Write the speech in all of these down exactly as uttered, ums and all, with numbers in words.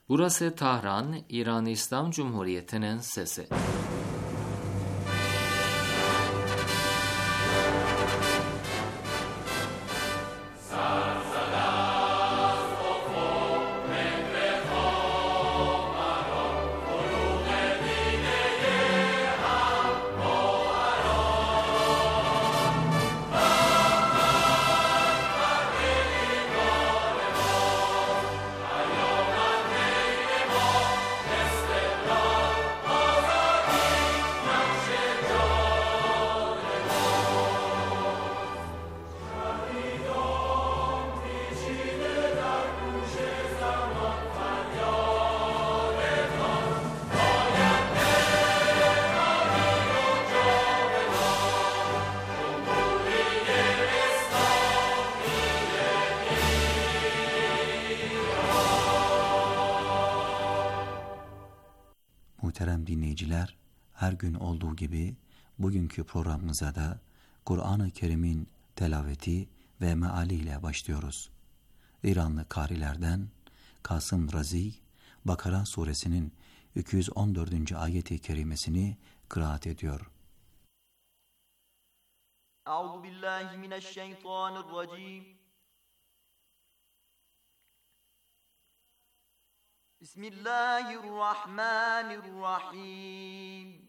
Burası Tahran, İran İslam Cumhuriyeti'nin sesi. Muhterem dinleyiciler, her gün olduğu gibi bugünkü programımıza da Kur'an-ı Kerim'in telaveti ve mealiyle başlıyoruz. İranlı karilerden Kasım Razi, Bakara suresinin iki yüz on dördüncü ayeti kerimesini kıraat ediyor. Euzubillahimineşşeytanirracim. Bismillahirrahmanirrahim.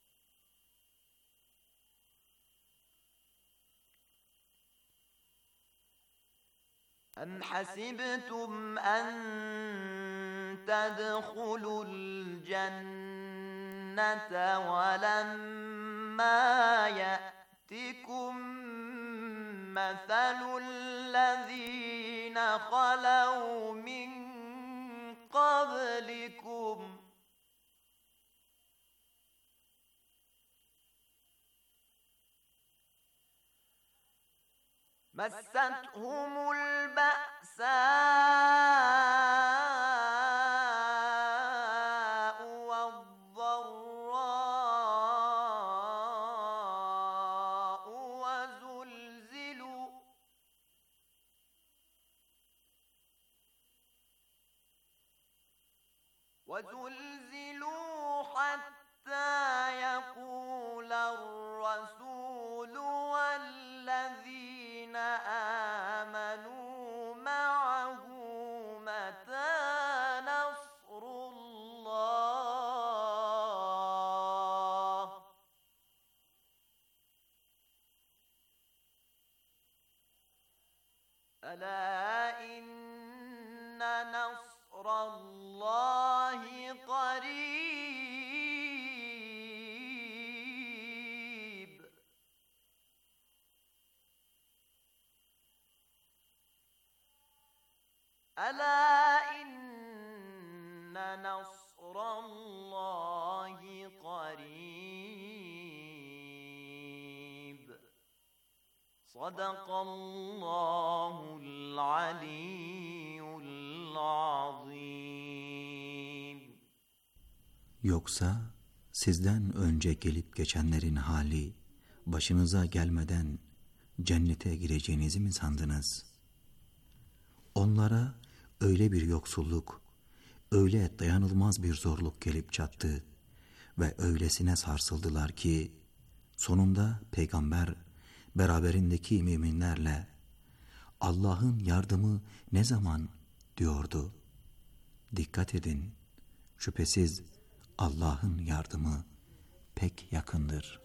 Em hasibtum en tedhulul cennete ve lemma ye'tikum meselul lezine halav min قبلكم مستهم البأساء والضراء وزلزلوا وزلزلوا حتى يقول الرسول والذين آمنوا معه متى نصر الله ألا إن نصر الله قريب ألا إن نصر الله قريب صدق الله العلي العظيم. Yoksa sizden önce gelip geçenlerin hali başınıza gelmeden cennete gireceğinizi mi sandınız? Onlara öyle bir yoksulluk, öyle dayanılmaz bir zorluk gelip çattı ve öylesine sarsıldılar ki sonunda peygamber beraberindeki müminlerle Allah'ın yardımı ne zaman diyordu. Dikkat edin, şüphesiz Allah'ın yardımı pek yakındır.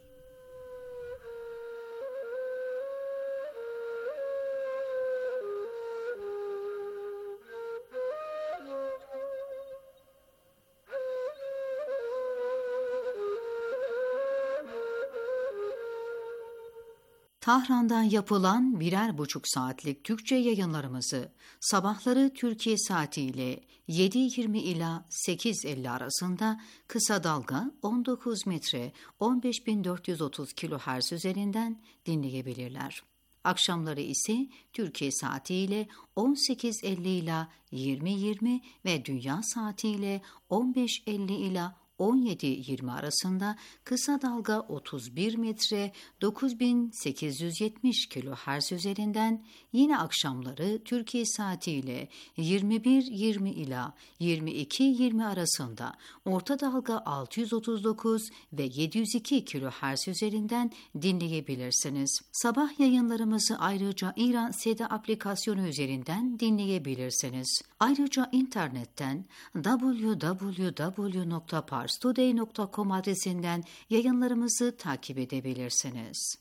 Tahran'dan yapılan birer buçuk saatlik Türkçe yayınlarımızı sabahları Türkiye saatiyle yedi yirmi ila sekiz elli arasında kısa dalga on dokuz metre on beş bin dört yüz otuz kilohertz üzerinden dinleyebilirler. Akşamları ise Türkiye saatiyle on sekiz elli ila yirmi yirmi ve dünya saatiyle on beş elli ila on yedi yirmi arasında, kısa dalga otuz bir metre dokuz bin sekiz yüz yetmiş kilohertz üzerinden, yine akşamları Türkiye saatiyle yirmi bir yirmi ila yirmi iki yirmi arasında orta dalga altı yüz otuz dokuz ve yedi yüz iki kilohertz üzerinden dinleyebilirsiniz. Sabah yayınlarımızı ayrıca İran Seda aplikasyonu üzerinden dinleyebilirsiniz. Ayrıca internetten double-u double-u double-u nokta parstoday nokta com adresinden yayınlarımızı takip edebilirsiniz.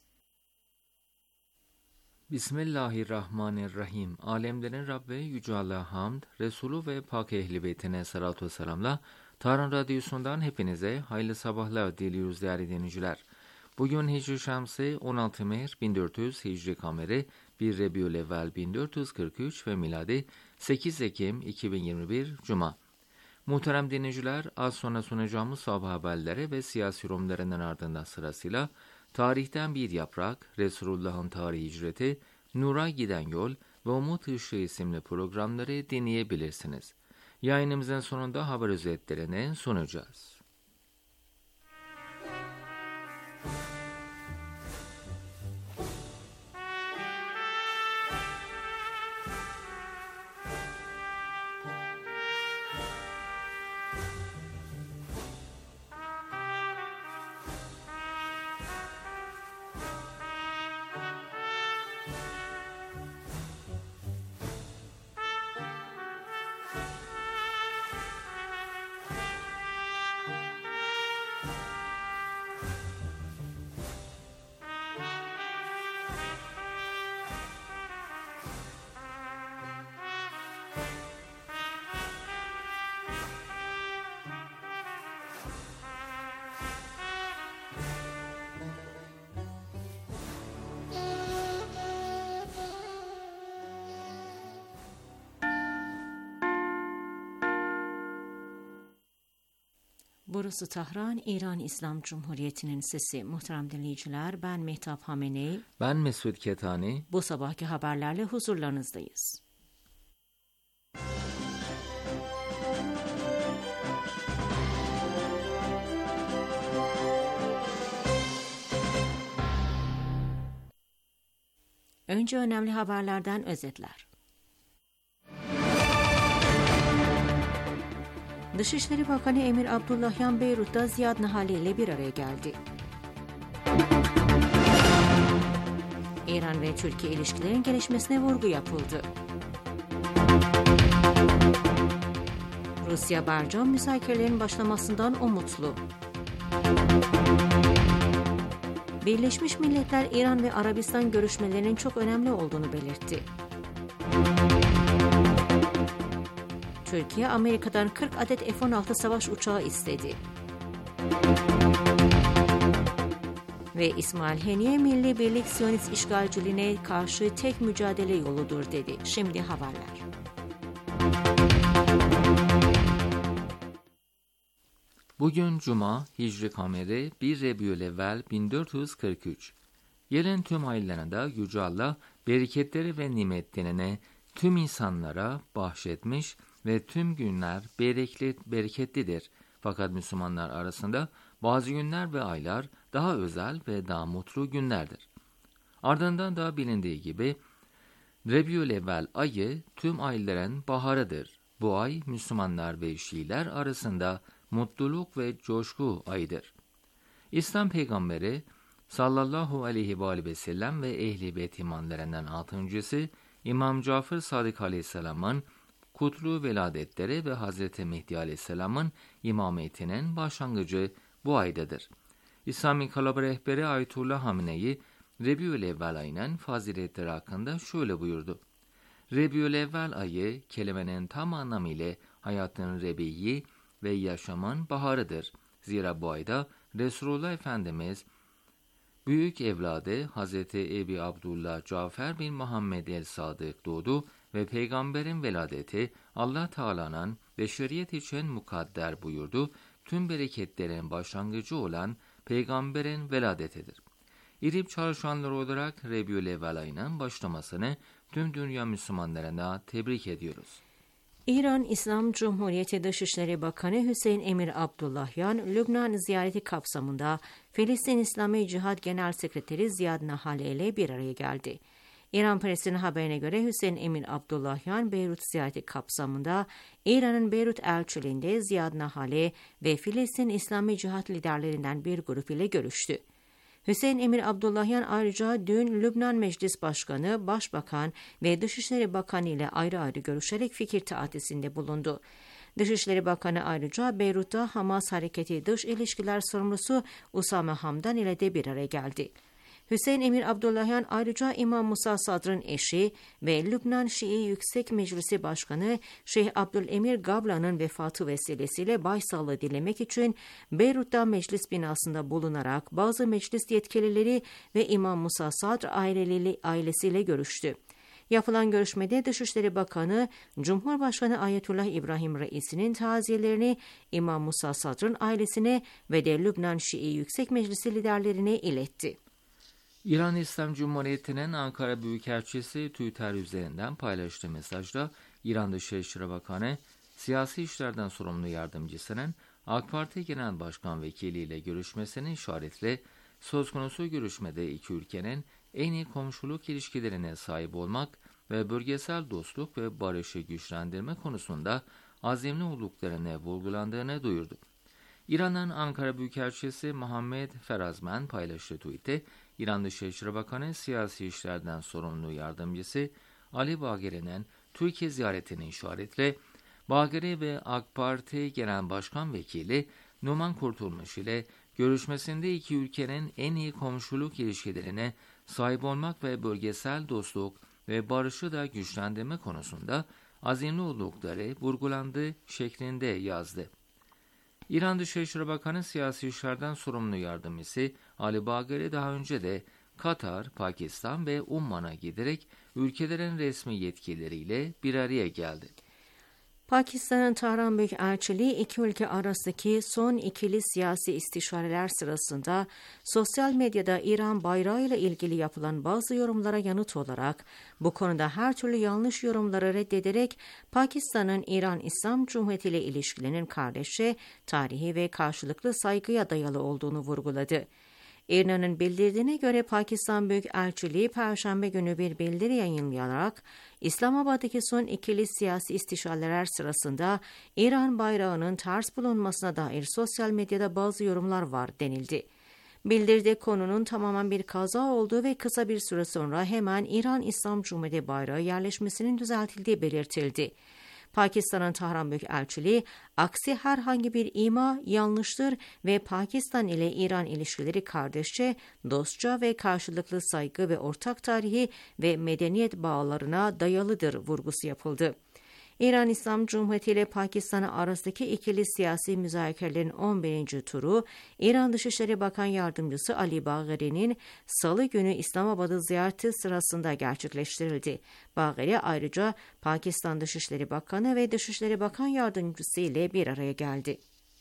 Bismillahirrahmanirrahim. Alemlerin Rabbi Yüce Allah'a hamd, Resulü ve Pak Ehli Beytine salatu ve selamla Tarhan Radyosu'ndan hepinize hayırlı sabahlar diliyoruz değerli dinleyiciler. Bugün Hicri Şemsi on altı Mehir bin dört yüz, Hicri Kameri bir Rebiülevvel bin dört yüz kırk üç ve miladi sekiz Ekim iki bin yirmi bir Cuma. Muhterem dinleyiciler, az sonra sunacağımız sabah haberleri ve siyasi yorumlarının ardından sırasıyla Tarihten Bir Yaprak, Resulullah'ın Tarihi Hicreti, Nur'a Giden Yol ve Umut Işığı isimli programları dinleyebilirsiniz. Yayınımızın sonunda haber özetlerini sunacağız. Burası Tahran, İran İslam Cumhuriyeti'nin sesi. Muhterem dinleyiciler, ben Mehtap Hamenei. Ben Mesut Ketani. Bu sabahki haberlerle huzurlarınızdayız. Önce önemli haberlerden özetler. Dışişleri Bakanı Emir Abdullahyan Beyrut'ta Ziyad Nahali ile bir araya geldi. İran ve Türkiye ilişkilerin gelişmesine vurgu yapıldı. Rusya Barcam müzakerelerin başlamasından umutlu. Birleşmiş Milletler İran ve Arabistan görüşmelerinin çok önemli olduğunu belirtti. Türkiye, Amerika'dan kırk adet F on altı savaş uçağı istedi. Ve İsmail Haniye, Milli Birlik Siyonist işgalciliğine karşı tek mücadele yoludur dedi. Şimdi haberler. Bugün Cuma, Hicri Kameri bir Rebiülevvel bin dört yüz kırk üç. Yılın tüm aylarında Yüce Allah bereketleri ve nimetlerine tüm insanlara bahşetmiş ve tüm günler bereketli, bereketlidir. Fakat Müslümanlar arasında bazı günler ve aylar daha özel ve daha mutlu günlerdir. Ardından da bilindiği gibi Rebiülevvel ayı tüm ayların baharıdır. Bu ay Müslümanlar ve Şiiler arasında mutluluk ve coşku ayıdır. İslam peygamberi sallallahu aleyhi ve aleyhi ve sellem ve ehli beyt imamlarından altıncısı İmam Cafer Sadık aleyhisselamın kutlu veladetleri ve Hazreti Mehdi aleyhisselamın imametinin başlangıcı bu aydadır. İslami Kalaba rehberi Ayetullah Hamenei, Rebiülevvel ayının faziletleri hakkında şöyle buyurdu. Rebiülevvel ayı kelimenin tam anlamıyla hayatın rebiyi ve yaşamın baharıdır. Zira bu ayda Resulullah Efendimiz büyük evladı Hazreti Ebi Abdullah Cafer bin Muhammed el-Sadık doğdu ve peygamberin veladeti Allah Teala'nın beşeriyet için mukadder buyurdu. Tüm bereketlerin başlangıcı olan peygamberin veladetidir. İrip çalışanlar olarak Rebiülevvel ayının başlamasını tüm dünya Müslümanlarına tebrik ediyoruz. İran İslam Cumhuriyeti Dışişleri Bakanı Hüseyin Emir Abdullahyan, Lübnan ziyareti kapsamında Filistin İslami Cihat Genel Sekreteri Ziyad Nahale ile bir araya geldi. İran Presi'nin haberine göre Hüseyin Emir Abdullahyan, Beyrut ziyareti kapsamında İran'ın Beyrut elçiliğinde Ziyad Nahale ve Filistin İslami Cihat liderlerinden bir grup ile görüştü. Hüseyin Emir Abdullahyan ayrıca dün Lübnan Meclis Başkanı, Başbakan ve Dışişleri Bakanı ile ayrı ayrı görüşerek fikir taatisinde bulundu. Dışişleri Bakanı ayrıca Beyrut'ta Hamas Hareketi Dış İlişkiler Sorumlusu Usame Hamdan ile de bir araya geldi. Hüseyin Emir Abdullahyan ayrıca İmam Musa Sadr'ın eşi ve Lübnan Şii Yüksek Meclisi Başkanı Şeyh Abdülemir Gablan'ın vefatı vesilesiyle başsağlığı dilemek için Beyrut'ta meclis binasında bulunarak bazı meclis yetkilileri ve İmam Musa Sadr ailesiyle görüştü. Yapılan görüşmede Dışişleri Bakanı, Cumhurbaşkanı Ayetullah İbrahim Reisi'nin taziyelerini İmam Musa Sadr'ın ailesine ve de Lübnan Şii Yüksek Meclisi liderlerine iletti. İran İslam Cumhuriyeti'nin Ankara Büyükelçisi Twitter üzerinden paylaştığı mesajda İran Dışişleri Bakanı, siyasi işlerden sorumlu yardımcısının AK Parti Genel Başkan Vekili ile görüşmesini işaretle, söz konusu görüşmede iki ülkenin en iyi komşuluk ilişkilerine sahip olmak ve bölgesel dostluk ve barışı güçlendirme konusunda azimli olduklarını vurgulandığını duyurdu. İran'ın Ankara Büyükelçisi Muhammed Ferazman paylaştığı tweette, İran Dışişleri Bakanı siyasi işlerden sorumlu yardımcısı Ali Bagheri'nin Türkiye ziyaretini işaretle, Bagheri ve AK Parti Genel Başkan Vekili Numan Kurtulmuş ile görüşmesinde iki ülkenin en iyi komşuluk ilişkilerine sahip olmak ve bölgesel dostluk ve barışı da güçlendirme konusunda azimli oldukları vurgulandığı şeklinde yazdı. İran Dışişleri Bakanı siyasi işlerden sorumlu yardımcısı Ali Bagheri daha önce de Katar, Pakistan ve Umman'a giderek ülkelerin resmi yetkilileriyle bir araya geldi. Pakistan'ın Tahran Büyükelçiliği iki ülke arasındaki son ikili siyasi istişareler sırasında sosyal medyada İran bayrağı ile ilgili yapılan bazı yorumlara yanıt olarak bu konuda her türlü yanlış yorumları reddederek Pakistan'ın İran İslam Cumhuriyeti ile ilişkilerinin kardeşçe, tarihi ve karşılıklı saygıya dayalı olduğunu vurguladı. İRNA'nın bildirdiğine göre Pakistan Büyükelçiliği Perşembe günü bir bildiri yayınlayarak İslamabad'daki son ikili siyasi istişareler sırasında İran bayrağının ters bulunmasına dair sosyal medyada bazı yorumlar var denildi. Bildiride konunun tamamen bir kaza olduğu ve kısa bir süre sonra hemen İran İslam Cumhuriyeti bayrağı yerleşmesinin düzeltildiği belirtildi. Pakistan'ın Tahran Büyükelçiliği, aksi herhangi bir ima yanlıştır ve Pakistan ile İran ilişkileri kardeşçe, dostça ve karşılıklı saygı ve ortak tarihi ve medeniyet bağlarına dayalıdır vurgusu yapıldı. İran İslam Cumhuriyeti ile Pakistan arasındaki ikili siyasi müzakerelerin on birinci turu, İran Dışişleri Bakan Yardımcısı Ali Bagheri'nin Salı günü İslamabad'ı ziyareti sırasında gerçekleştirildi. Bagheri ayrıca Pakistan Dışişleri Bakanı ve Dışişleri Bakan Yardımcısı ile bir araya geldi.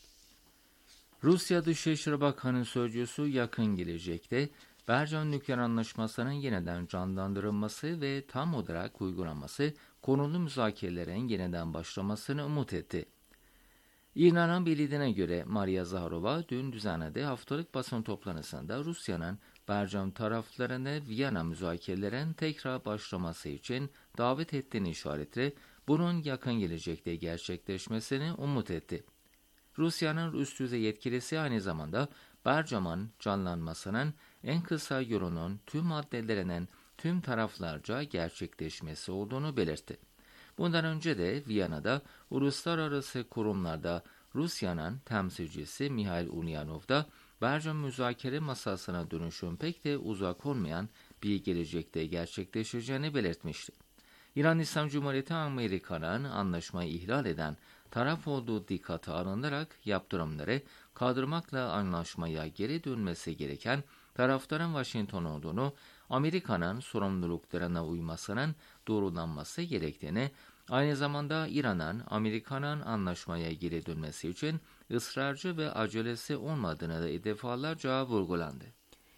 Rusya Dışişleri Bakanı Sözcüsü yakın gelecekte Bercan Nükleer Anlaşması'nın yeniden canlandırılması ve tam olarak uygulanması konulu müzakerelerin yeniden başlamasını umut etti. İran'ın bildiğine göre Maria Zaharova dün düzenlediği haftalık basın toplantısında Rusya'nın Bercan taraflarını Viyana müzakerelerin tekrar başlaması için davet ettiğini işaretle bunun yakın gelecekte gerçekleşmesini umut etti. Rusya'nın üst düzey yetkilisi aynı zamanda Bercan'ın canlanmasının en kısa yolunun tüm maddelerinin tüm taraflarca gerçekleşmesi olduğunu belirtti. Bundan önce de Viyana'da uluslararası kurumlarda Rusya'nın temsilcisi Mihail Ulyanov da Bercan müzakere masasına dönüşün pek de uzak olmayan bir gelecekte gerçekleşeceğini belirtmişti. İran İslam Cumhuriyeti Amerika'nın anlaşmayı ihlal eden taraf olduğu dikkate alınarak yaptırımları kaldırmakla anlaşmaya geri dönmesi gereken taraftarın Washington olduğunu, Amerika'nın sorumluluklarına uymasının doğrulanması gerektiğini, aynı zamanda İran'ın Amerika'nın anlaşmaya geri dönmesi için ısrarcı ve acelesi olmadığını da defalarca vurgulandı.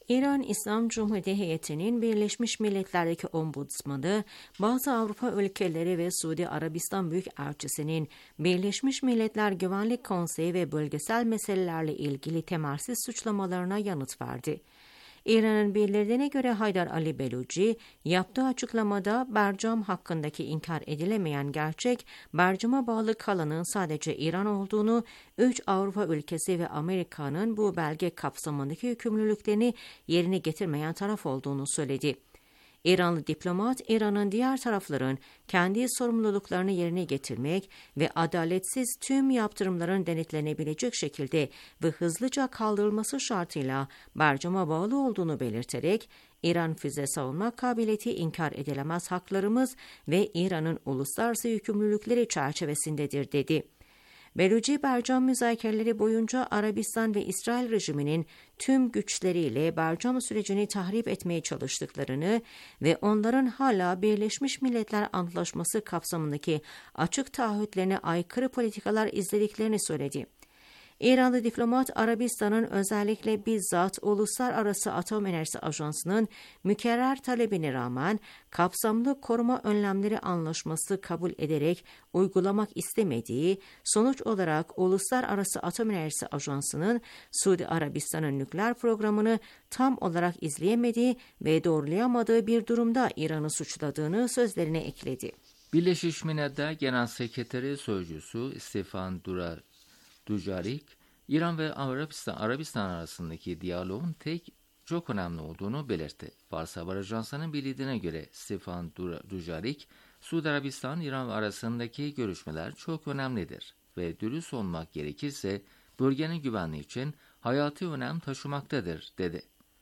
İran İslam Cumhuriyeti heyetinin Birleşmiş Milletler'deki ombudsmanı, bazı Avrupa ülkeleri ve Suudi Arabistan Büyükelçisi'nin Birleşmiş Milletler Güvenlik Konseyi ve bölgesel meselelerle ilgili temelsiz suçlamalarına yanıt verdi. İran'ın bildirdiğine göre Haydar Ali Beluci, yaptığı açıklamada Bercam hakkındaki inkar edilemeyen gerçek, Bercam'a bağlı kalanın sadece İran olduğunu, üç Avrupa ülkesi ve Amerika'nın bu belge kapsamındaki yükümlülüklerini yerine getirmeyen taraf olduğunu söyledi. İranlı diplomat, İran'ın diğer tarafların kendi sorumluluklarını yerine getirmek ve adaletsiz tüm yaptırımların denetlenebilecek şekilde ve hızlıca kaldırılması şartıyla Bercam'a bağlı olduğunu belirterek, İran füze savunma kabiliyeti inkar edilemez haklarımız ve İran'ın uluslararası yükümlülükleri çerçevesindedir dedi. Beluci, Bercam müzakereleri boyunca Arabistan ve İsrail rejiminin tüm güçleriyle Bercam sürecini tahrip etmeye çalıştıklarını ve onların hala Birleşmiş Milletler Antlaşması kapsamındaki açık taahhütlerine aykırı politikalar izlediklerini söyledi. İranlı diplomat, Arabistan'ın özellikle bizzat Uluslararası Atom Enerjisi Ajansı'nın mükerrer talebine rağmen kapsamlı koruma önlemleri anlaşması kabul ederek uygulamak istemediği, sonuç olarak Uluslararası Atom Enerjisi Ajansı'nın Suudi Arabistan'ın nükleer programını tam olarak izleyemediği ve doğrulayamadığı bir durumda İran'ı suçladığını sözlerine ekledi. Birleşmiş Milletler Genel Sekreteri Sözcüsü Stefan Dujarric, İran ve Arabistan, Arabistan arasındaki diyaloğun tek çok önemli olduğunu belirtti. Fars Haber Ajansı'nın bildirdiğine göre Stefan Dujarric, Suudi Arabistan, İran arasındaki görüşmeler çok önemlidir ve dürüst olmak gerekirse bölgenin güvenliği için hayati önem taşımaktadır, dedi.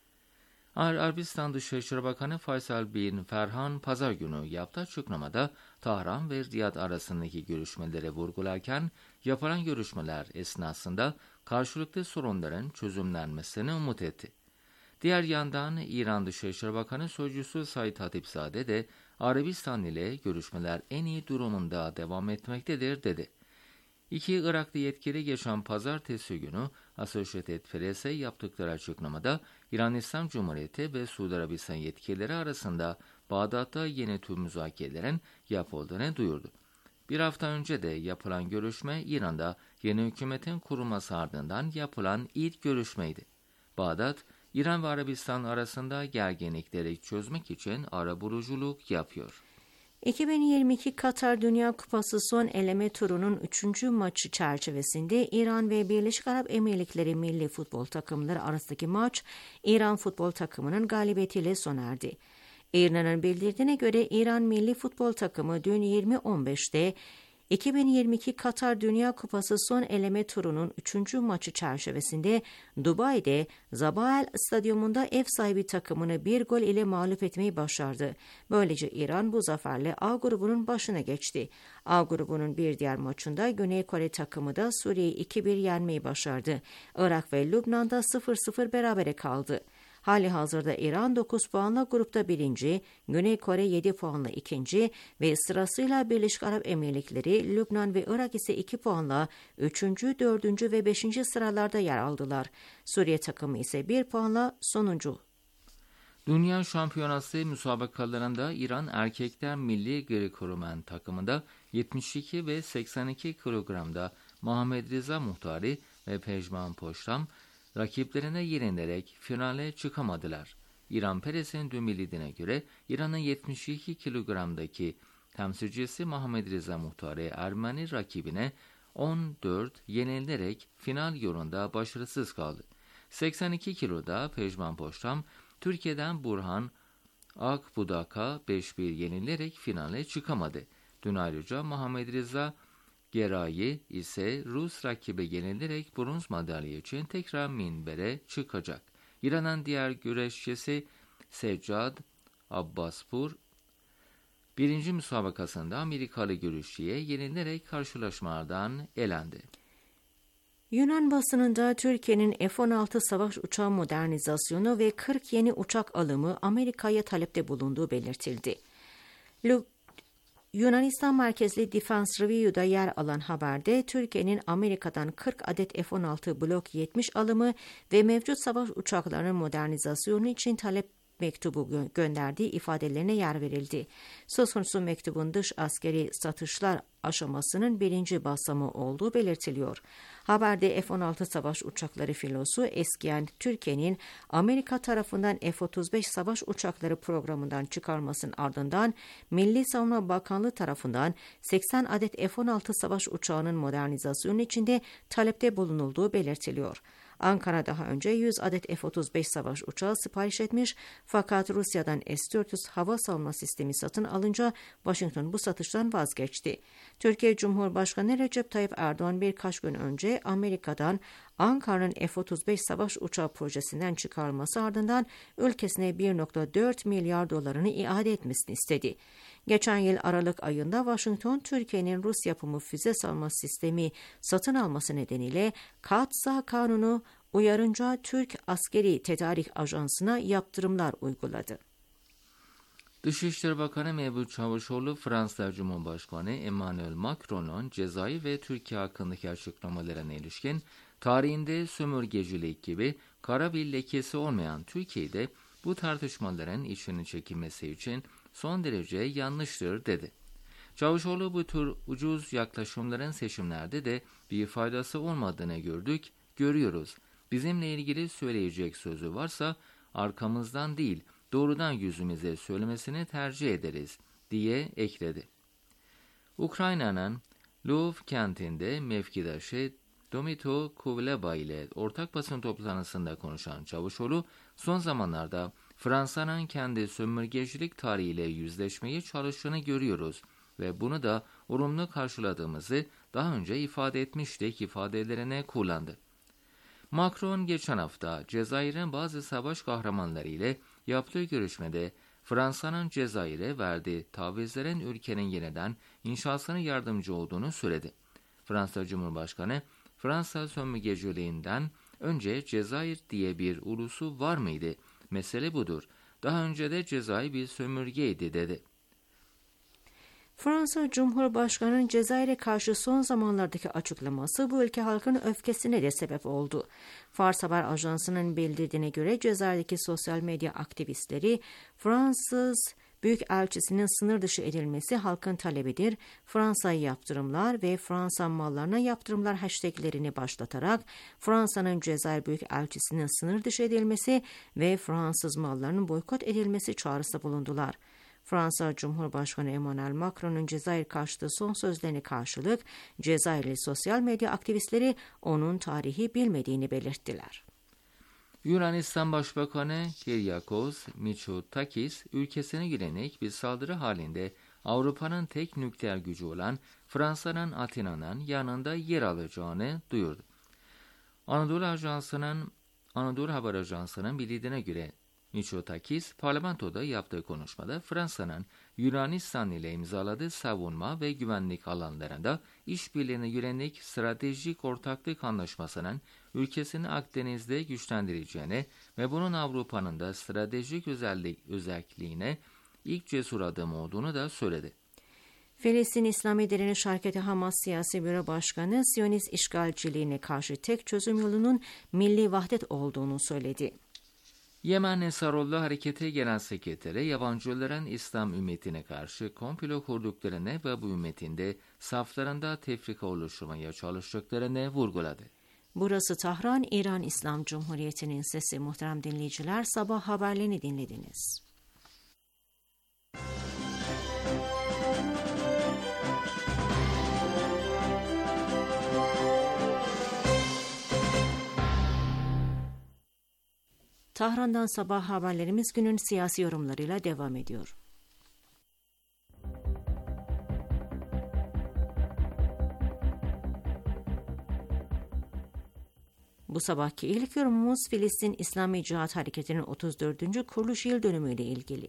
Arabistan Dışişleri Bakanı Faysal bin Ferhan pazar günü yaptığı açıklamada Tahran ve Riyad arasındaki görüşmelere vurgularken yapılan görüşmeler esnasında karşılıklı sorunların çözümlenmesini umut etti. Diğer yandan İran Dışişleri Bakanı Sözcüsü Said Hatipzade de Arabistan ile görüşmeler en iyi durumunda devam etmektedir, dedi. İki Iraklı yetkili geçen pazartesi günü Associated Press'e yaptıkları açıklamada İran İslam Cumhuriyeti ve Suudi Arabistan yetkilileri arasında Bağdat'ta yeni tüm müzakerelerin yapıldığını duyurdu. Bir hafta önce de yapılan görüşme İran'da yeni hükümetin kurulması ardından yapılan ilk görüşmeydi. Bağdat, İran ve Arabistan arasında gerginlikleri çözmek için arabuluculuk yapıyor. iki bin yirmi iki Katar Dünya Kupası son eleme turunun üçüncü maçı çerçevesinde İran ve Birleşik Arap Emirlikleri milli futbol takımları arasındaki maç İran futbol takımının galibiyetiyle sona erdi. İran'ın bildirdiğine göre İran milli futbol takımı dün yirmi on beşte iki bin yirmi iki Katar Dünya Kupası son eleme turunun üçüncü maçı çerçevesinde Dubai'de Zabahel Stadyumunda ev sahibi takımını bir gol ile mağlup etmeyi başardı. Böylece İran bu zaferle A grubunun başına geçti. A grubunun bir diğer maçında Güney Kore takımı da Suriye'yi iki bir yenmeyi başardı. Irak ve Lübnan'da sıfır sıfır berabere kaldı. Hali hazırda İran dokuz puanla grupta birinci, Güney Kore yedi puanla ikinci ve sırasıyla Birleşik Arap Emirlikleri, Lübnan ve Irak ise iki puanla üçüncü, dördüncü ve beşinci sıralarda yer aldılar. Suriye takımı ise bir puanla sonuncu. Dünya Şampiyonası müsabakalarında İran erkekler milli Greco-Romen takımında yetmiş iki ve seksen iki kilogramda Muhammed Reza Muhtari ve Pejman Poşram rakiplerine yenilerek finale çıkamadılar. İran Peres'in dün bildirdiğine göre İran'ın yetmiş iki kilogramdaki temsilcisi Muhammed Reza Muhtari Ermeni rakibine on dört yenilerek final yolunda başarısız kaldı. seksen iki kiloda Pejman Poşram Türkiye'den Burhan Akbudak'a beş bir yenilerek finale çıkamadı. Dün ayrıca Muhammed Reza Gerayi ise Rus rakibi yenilerek bronz madalya için tekrar minbere çıkacak. İran'ın diğer güreşçisi Seccad Abbaspur, birinci müsabakasında Amerikalı güreşçiye yenilerek karşılaşmalardan elendi. Yunan basınında Türkiye'nin F on altı savaş uçağı modernizasyonu ve kırk yeni uçak alımı Amerika'ya talepte bulunduğu belirtildi. Lu Yunanistan merkezli Defense Review'da yer alan haberde Türkiye'nin Amerika'dan kırk adet F on altı Block yetmiş alımı ve mevcut savaş uçaklarının modernizasyonu için talep mektubu gö- gönderdiği ifadelerine yer verildi. Söz konusu mektubun dış askeri satışlar aşamasının birinci basamağı olduğu belirtiliyor. Haberde F on altı savaş uçakları filosu eskiyen Türkiye'nin Amerika tarafından F otuz beş savaş uçakları programından çıkarmasının ardından Milli Savunma Bakanlığı tarafından seksen adet F on altı savaş uçağının modernizasyonu içinde talepte bulunulduğu belirtiliyor. Ankara daha önce yüz adet F otuz beş savaş uçağı sipariş etmiş fakat Rusya'dan S dört yüz hava savunma sistemi satın alınca Washington bu satıştan vazgeçti. Türkiye Cumhurbaşkanı Recep Tayyip Erdoğan birkaç gün önce Amerika'dan Ankara'nın F otuz beş savaş uçağı projesinden çıkarılması ardından ülkesine bir virgül dört milyar dolarını iade etmesini istedi. Geçen yıl Aralık ayında Washington, Türkiye'nin Rus yapımı füze savunma sistemi satın alması nedeniyle KATSA kanunu uyarınca Türk Askeri Tedarik Ajansı'na yaptırımlar uyguladı. Dışişleri Bakanı Mevlüt Çavuşoğlu, Fransa Cumhurbaşkanı Emmanuel Macron'un Cezayir ve Türkiye hakkındaki açıklamalarına ilişkin tarihinde sömürgecilik gibi kara bir lekesi olmayan Türkiye'de bu tartışmaların içine çekilmesi için son derece yanlıştır dedi. Çavuşoğlu bu tür ucuz yaklaşımların seçimlerde de bir faydası olmadığını gördük, görüyoruz. Bizimle ilgili söyleyecek sözü varsa arkamızdan değil, doğrudan yüzümüze söylemesini tercih ederiz diye ekledi. Ukrayna'nın Lviv kentinde mevkidaşı Domito Kuleba ile ortak basın toplantısında konuşan Çavuşoğlu, son zamanlarda Fransa'nın kendi sömürgecilik tarihiyle yüzleşmeye çalıştığını görüyoruz ve bunu da olumlu karşıladığımızı daha önce ifade etmiştik ifadelerine kullandı. Macron geçen hafta Cezayir'in bazı savaş kahramanları ile yaptığı görüşmede Fransa'nın Cezayir'e verdiği tavizlerin ülkenin yeniden inşasına yardımcı olduğunu söyledi. Fransa Cumhurbaşkanı, Fransa sömürgeciliğinden önce Cezayir diye bir ulusu var mıydı? Mesele budur. Daha önce de Cezayir bir sömürgeydi dedi. Fransa Cumhurbaşkanı'nın Cezayir'e karşı son zamanlardaki açıklaması bu ülke halkının öfkesine de sebep oldu. Fars Haber Ajansı'nın bildirdiğine göre Cezayir'deki sosyal medya aktivistleri Fransız Büyükelçisinin sınır dışı edilmesi halkın talebidir, Fransa'ya yaptırımlar ve Fransa mallarına yaptırımlar hashtaglerini başlatarak Fransa'nın Cezayir Büyükelçisinin sınır dışı edilmesi ve Fransız mallarının boykot edilmesi çağrısı bulundular. Fransa Cumhurbaşkanı Emmanuel Macron'un Cezayir karşıtı son sözlerine karşılık Cezayirli sosyal medya aktivistleri onun tarihi bilmediğini belirttiler. Yunanistan Başbakanı Kyriakos Mitsotakis, ülkesine yönelik bir saldırı halinde Avrupa'nın tek nükleer gücü olan Fransa'nın Atina'nın yanında yer alacağını duyurdu. Anadolu Ajansı'nın Anadolu Haber Ajansı'nın bildirdiğine göre Mitsotakis, parlamentoda yaptığı konuşmada Fransa'nın Yunanistan ile imzaladığı savunma ve güvenlik alanlarında işbirliğine yönelik stratejik ortaklık anlaşmasının ülkesini Akdeniz'de güçlendireceğine ve bunun Avrupa'nın da stratejik özellik özelliğine ilk cesur adım olduğunu da söyledi. Filistin İslami Direniş Hareketi Hamas Siyasi Büro Başkanı, Siyonist işgalciliğine karşı tek çözüm yolunun milli vahdet olduğunu söyledi. Yemen Ensarullah Hareketi Genel Sekreteri, yabancıların İslam ümmetine karşı komplo kurduklarını ve bu ümmetin de saflarında tefrika oluşturmaya çalıştıklarını vurguladı. Burası Tahran, İran İslam Cumhuriyeti'nin sesi. Muhterem dinleyiciler, sabah haberlerini dinlediniz. Tahran'dan sabah haberlerimiz günün siyasi yorumlarıyla devam ediyor. Bu sabahki ilk yorumumuz Filistin İslami Cihat Hareketi'nin otuz dördüncü kuruluş yıl dönümüyle ilgili.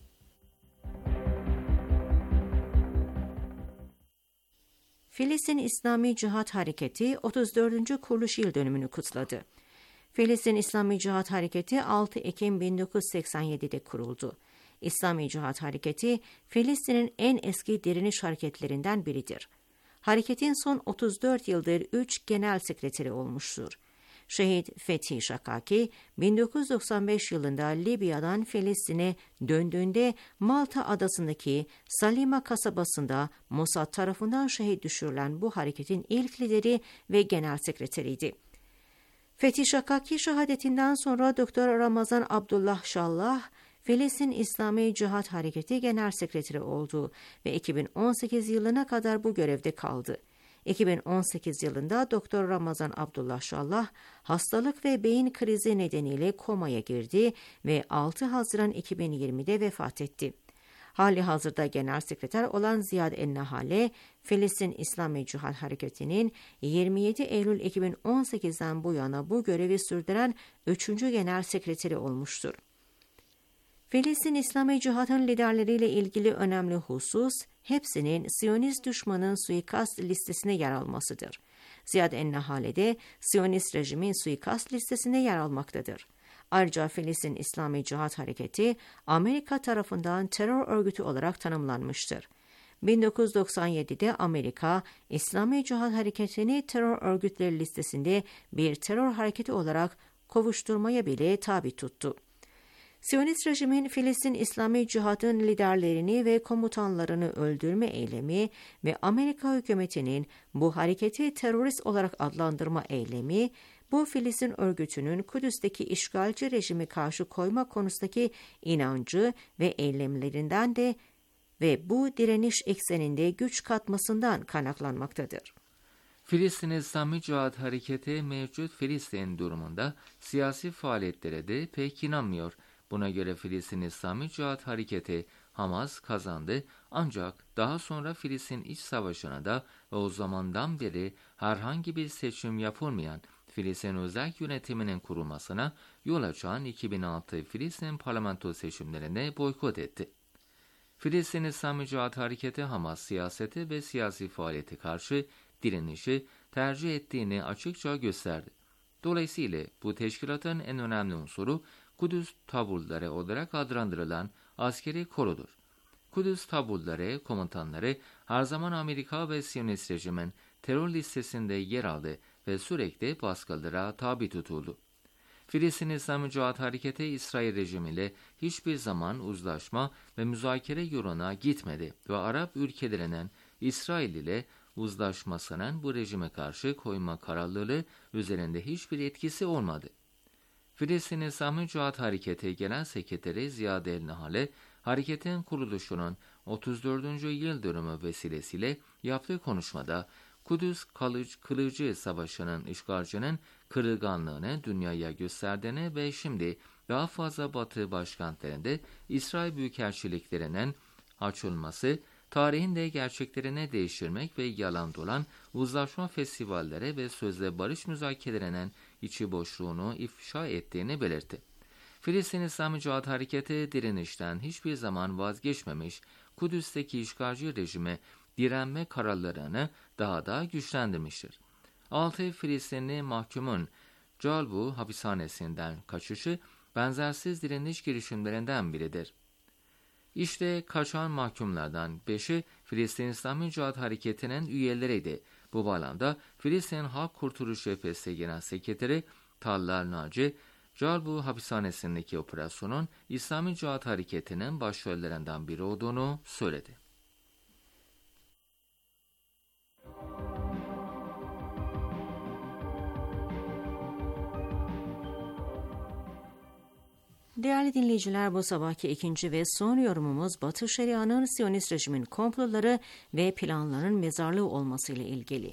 Filistin İslami Cihat Hareketi otuz dördüncü kuruluş yıl dönümünü kutladı. Filistin İslami Cihat Hareketi altı Ekim bin dokuz yüz seksen yedi'de kuruldu. İslami Cihat Hareketi, Filistin'in en eski direniş hareketlerinden biridir. Hareketin son otuz dört yıldır üç genel sekreteri olmuştur. Şehit Fethi Şakaki, bin dokuz yüz doksan beş yılında Libya'dan Filistin'e döndüğünde Malta adasındaki Salima kasabasında Mossad tarafından şehit düşürülen bu hareketin ilk lideri ve genel sekreteriydi. Fethi Şakaki şehadetinden sonra Doktor Ramazan Abdullah Şallah, Filistin İslami Cihat Hareketi Genel Sekreteri oldu ve iki bin on sekiz yılına kadar bu görevde kaldı. iki bin on sekiz yılında Doktor Ramazan Abdullah Şallah hastalık ve beyin krizi nedeniyle komaya girdi ve altı Haziran iki bin yirmide vefat etti. Hali hazırda Genel Sekreter olan Ziyad Ennahale, Filistin İslami Cihat Hareketi'nin yirmi yedi Eylül iki bin on sekizden bu yana bu görevi sürdüren üçüncü Genel Sekreteri olmuştur. Filistin İslami Cihat'ın liderleriyle ilgili önemli husus, hepsinin Siyonist düşmanın suikast listesine yer almasıdır. Ziyad Ennahale de Siyonist rejimin suikast listesine yer almaktadır. Ayrıca Filistin İslami Cihat Hareketi, Amerika tarafından terör örgütü olarak tanımlanmıştır. bin dokuz yüz doksan yedide Amerika, İslami Cihat Hareketi'ni terör örgütleri listesinde bir terör hareketi olarak kovuşturmaya bile tabi tuttu. Siyonist rejimin Filistin İslami Cihat'ın liderlerini ve komutanlarını öldürme eylemi ve Amerika hükümetinin bu hareketi terörist olarak adlandırma eylemi, bu Filistin örgütünün Kudüs'teki işgalci rejimi karşı koyma konusundaki inancı ve eylemlerinden de ve bu direniş ekseninde güç katmasından kaynaklanmaktadır. Filistin İslami Cihat Hareketi mevcut Filistin durumunda siyasi faaliyetlere de pek inanmıyor. Buna göre Filistin İslami Cihat Hareketi Hamas kazandı, ancak daha sonra Filistin İç Savaşı'na da ve o zamandan beri herhangi bir seçim yapılmayan Filistin özel yönetiminin kurulmasına yol açan iki bin altı Filistin parlamento seçimlerine boykot etti. Filistin İslami Cihat Hareketi Hamas siyaseti ve siyasi faaliyete karşı direnişi tercih ettiğini açıkça gösterdi. Dolayısıyla bu teşkilatın en önemli unsuru Kudüs tabulları olarak adlandırılan askeri korodur. Kudüs tabulları komutanları her zaman Amerika ve Siyonist rejimin terör listesinde yer aldı ve sürekli baskılara tabi tutuldu. Filistin İslami Cihat Hareketi İsrail rejimiyle hiçbir zaman uzlaşma ve müzakere yoluna gitmedi ve Arap ülkelerinin İsrail ile uzlaşmasının bu rejime karşı koyma kararlılığı üzerinde hiçbir etkisi olmadı. Filistin İslami Cihat Hareketi Genel Sekreteri Ziyad Ennahale, hareketin kuruluşunun otuz dördüncü yıl dönümü vesilesiyle yaptığı konuşmada, Kudüs Kılıcı Savaşı'nın işgalcinin kırılganlığını dünyaya gösterdiğini ve şimdi daha fazla Batı başkentlerinde İsrail büyükelçiliklerinin açılması, tarihin de gerçeklerini değiştirmek ve yalan dolan uzlaşma festivalleri ve sözde barış müzakerelerinin içi boşluğunu ifşa ettiğini belirtti. Filistin İslami Cihat Hareketi direnişten hiçbir zaman vazgeçmemiş, Kudüs'teki işgalci rejime direnme kararlarını daha da güçlendirmiştir. altı Filistinli mahkumun Calbu hapishanesinden kaçışı benzersiz direniş girişimlerinden biridir. İşte kaçan mahkumlardan beşi Filistin İslami Cihat Hareketi'nin üyeleriydi. Bu bağlamda Filistin Halk Kurtuluş Cephesi Genel Sekreteri Tallar Naci, Calbu hapishanesindeki operasyonun İslami Cihat Hareketi'nin başrollerinden biri olduğunu söyledi. Değerli dinleyiciler, bu sabahki ikinci ve son yorumumuz Batı Şeria'nın Siyonist rejimin komploları ve planların mezarlığı olmasıyla ilgili.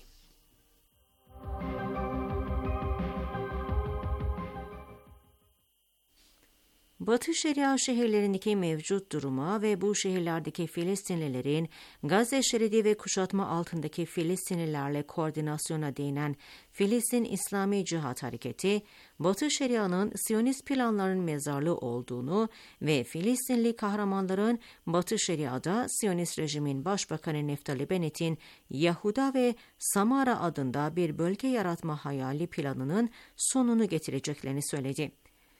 Batı Şeria şehirlerindeki mevcut duruma ve bu şehirlerdeki Filistinlilerin Gazze şeridi ve kuşatma altındaki Filistinlilerle koordinasyona değinen Filistin İslami Cihat Hareketi, Batı Şeria'nın Siyonist planların mezarlığı olduğunu ve Filistinli kahramanların Batı Şeria'da Siyonist rejimin Başbakanı Neftali Bennett'in Yahuda ve Samara adında bir bölge yaratma hayali planının sonunu getireceklerini söyledi.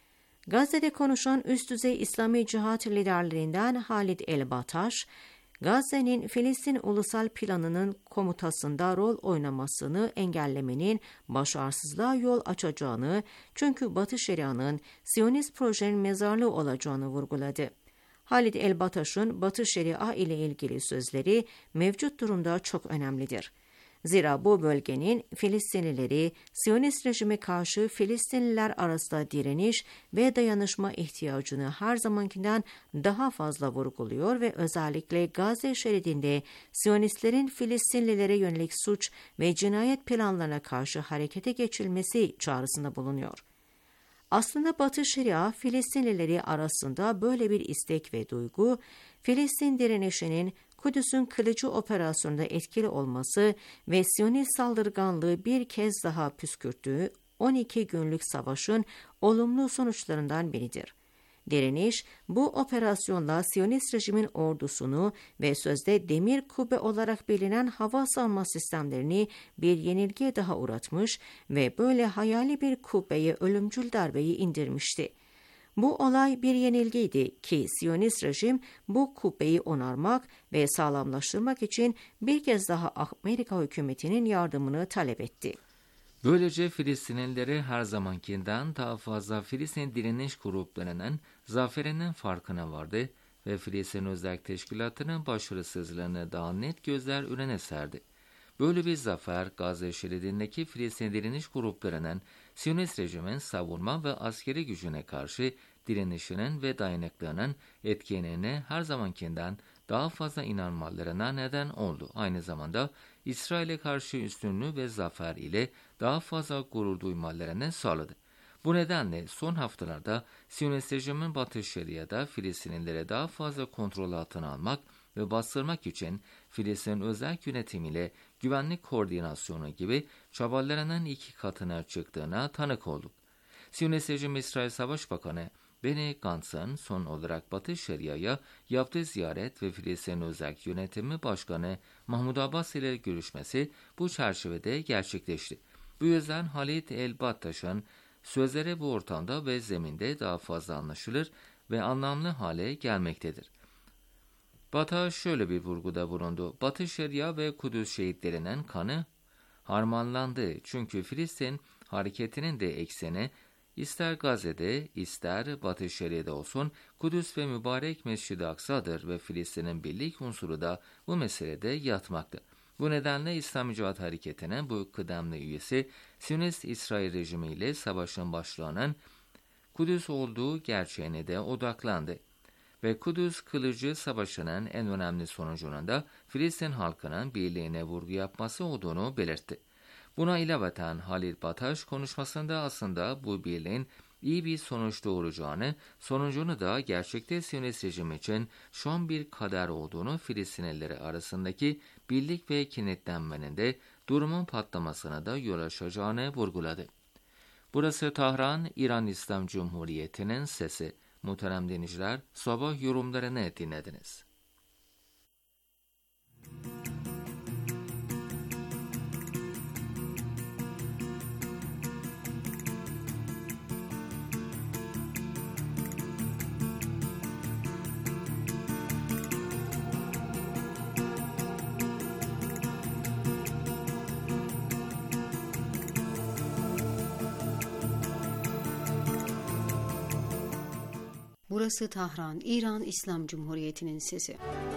Gazze'de konuşan üst düzey İslami cihat liderlerinden Halid el-Bataş, Gazze'nin Filistin Ulusal Planı'nın komutasında rol oynamasını engellemenin başarısızlığa yol açacağını, çünkü Batı Şeria'nın Siyonist projenin mezarlığı olacağını vurguladı. Halid el-Bataş'ın Batı Şeria ile ilgili sözleri mevcut durumda çok önemlidir. Zira bu bölgenin Filistinlileri, Siyonist rejime karşı Filistinliler arasında direniş ve dayanışma ihtiyacını her zamankinden daha fazla vurguluyor ve özellikle Gazze şeridinde Siyonistlerin Filistinlilere yönelik suç ve cinayet planlarına karşı harekete geçilmesi çağrısında bulunuyor. Aslında Batı Şeria, Filistinlileri arasında böyle bir istek ve duygu, Filistin direnişinin Kudüs'ün kılıcı operasyonunda etkili olması ve Siyonist saldırganlığı bir kez daha püskürttüğü on iki günlük savaşın olumlu sonuçlarından biridir. Direniş, bu operasyonla Siyonist rejimin ordusunu ve sözde demir kubbe olarak bilinen hava savunma sistemlerini bir yenilgiye daha uğratmış ve böyle hayali bir kubbeye ölümcül darbeyi indirmişti. Bu olay bir yenilgiydi ki Siyonist rejim bu kubbeyi onarmak ve sağlamlaştırmak için bir kez daha Amerika hükümetinin yardımını talep etti. Böylece Filistinlileri her zamankinden daha fazla Filistin direniş gruplarının zaferinin farkına vardı ve Filistin Özel Teşkilatı'nın başarısızlığını daha net gözler önüne serdi. Böyle bir zafer Gazze şeridindeki Filistin direniş gruplarının Siyonist rejimin savunma ve askeri gücüne karşı direnişinin ve dayanıklılığının etkinliğine her zamankinden daha fazla inanmalarına neden oldu. Aynı zamanda İsrail'e karşı üstünlüğü ve zafer ile daha fazla gurur duymalarını sağladı. Bu nedenle son haftalarda Siyonist rejimin Batı Şeria'da Filistinlilere daha fazla kontrol altına almak ve bastırmak için Filistin özel yönetimiyle güvenlik koordinasyonu gibi çabalarının iki katına çıktığına tanık olduk. Siyonist rejim İsrail Savaş Bakanı Benny Gantz'ın son olarak Batı Şeria'ya yaptığı ziyaret ve Filistin Özel Yönetimi Başkanı Mahmud Abbas ile görüşmesi bu çerçevede gerçekleşti. Bu yüzden Halid el-Bataş'ın sözleri bu ortamda ve zeminde daha fazla anlaşılır ve anlamlı hale gelmektedir. Bataş şöyle bir vurguda bulundu. Batı Şeria ve Kudüs şehitlerinin kanı harmanlandı. Çünkü Filistin hareketinin de ekseni İster Gazze'de, ister Batı Şeria'da olsun, Kudüs ve mübarek Mescid-i Aksa'dır ve Filistin'in birlik unsuru da bu meselede yatmakta. Bu nedenle İslam Cihat Hareketi'nin bu kıdemli üyesi, Siyonist İsrail rejimiyle savaşın başlığının Kudüs olduğu gerçeğine de odaklandı. Ve Kudüs Kılıcı Savaşı'nın en önemli sonucunun da Filistin halkının birliğine vurgu yapması olduğunu belirtti. Buna ilaveten Halid Bataş konuşmasında aslında bu birliğin iyi bir sonuç doğuracağını, sonucunu da gerçekte Siyonist rejim için son bir kader olduğunu, Filistinlileri arasındaki birlik ve kenetlenmenin de durumun patlamasına da yol açacağını vurguladı. Burası Tahran, İran İslam Cumhuriyeti'nin sesi. Muhterem dinleyiciler, sabah yorumlarını dinlediniz. Burası Tahran, İran İslam Cumhuriyeti'nin sesi.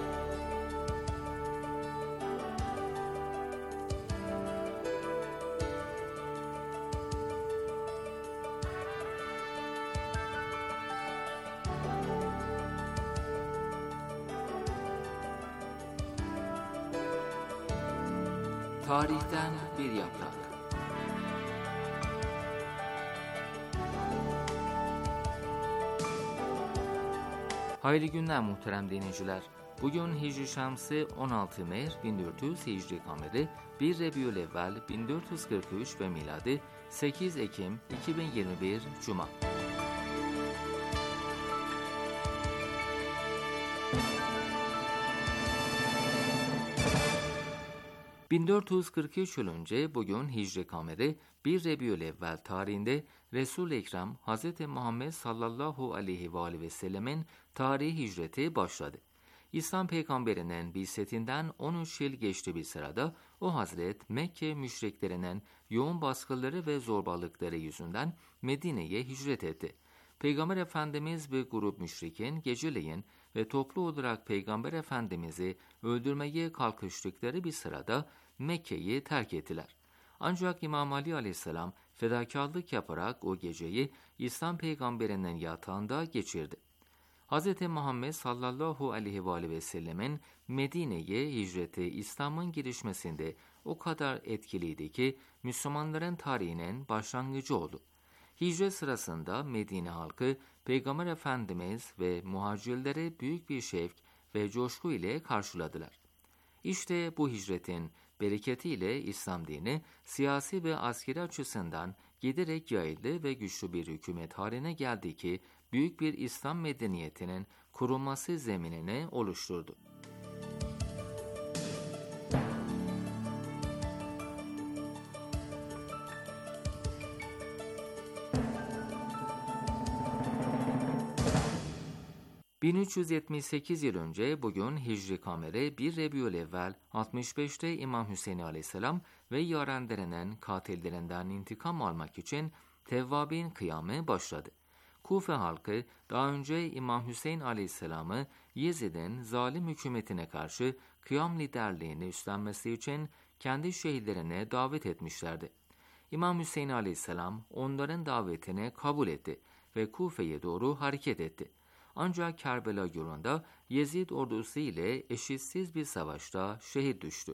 Tarihten bir yaprak. Hayırlı günler muhterem dinleyiciler. Bugün Hicri Şemsi on altı Mehir bin dört yüz Hicri Kameri bir Rebiülevvel bin dört yüz kırk üç ve miladi sekiz Ekim iki bin yirmi bir Cuma. bin dört yüz kırk üç yıl önce bugün Hicri Kameri bir Rebiülevvel tarihinde Resul-i Ekrem Hz. Muhammed sallallahu aleyhi ve aleyhi ve sellemin tarihi hicreti başladı. İslam peygamberinin bi'setinden on üç yıl geçti bir sırada o Hazret Mekke müşriklerinin yoğun baskıları ve zorbalıkları yüzünden Medine'ye hicret etti. Peygamber Efendimiz ve grup müşrikin geceleyin ve toplu olarak Peygamber Efendimiz'i öldürmeye kalkıştıkları bir sırada Mekke'yi terk ettiler. Ancak İmam Ali aleyhisselam fedakarlık yaparak o geceyi İslam peygamberinin yatağında geçirdi. Hz. Muhammed sallallahu aleyhi ve aleyhi ve sellemin Medine'ye hicreti İslam'ın girişmesinde o kadar etkiliydi ki Müslümanların tarihinin başlangıcı oldu. Hicret sırasında Medine halkı Peygamber Efendimiz ve muhacirlere büyük bir şevk ve coşku ile karşıladılar. İşte bu hicretin bereketiyle İslam dini siyasi ve askeri açısından giderek yayıldı ve güçlü bir hükümet haline geldi ki büyük bir İslam medeniyetinin kurulması zeminini oluşturdu. bin üç yüz yetmiş sekiz yıl önce bugün Hicri Kameri bir Rebiülevvel altmış beşte İmam Hüseyin aleyhisselam ve yarenlerinin katillerinden intikam almak için Tevvabin kıyamı başladı. Kufe halkı daha önce İmam Hüseyin aleyhisselamı Yezid'in zalim hükümetine karşı kıyam liderliğini üstlenmesi için kendi şehirlerine davet etmişlerdi. İmam Hüseyin aleyhisselam onların davetini kabul etti ve Kufe'ye doğru hareket etti. Ancak Kerbela yolunda Yezid ordusu ile eşitsiz bir savaşta şehit düştü.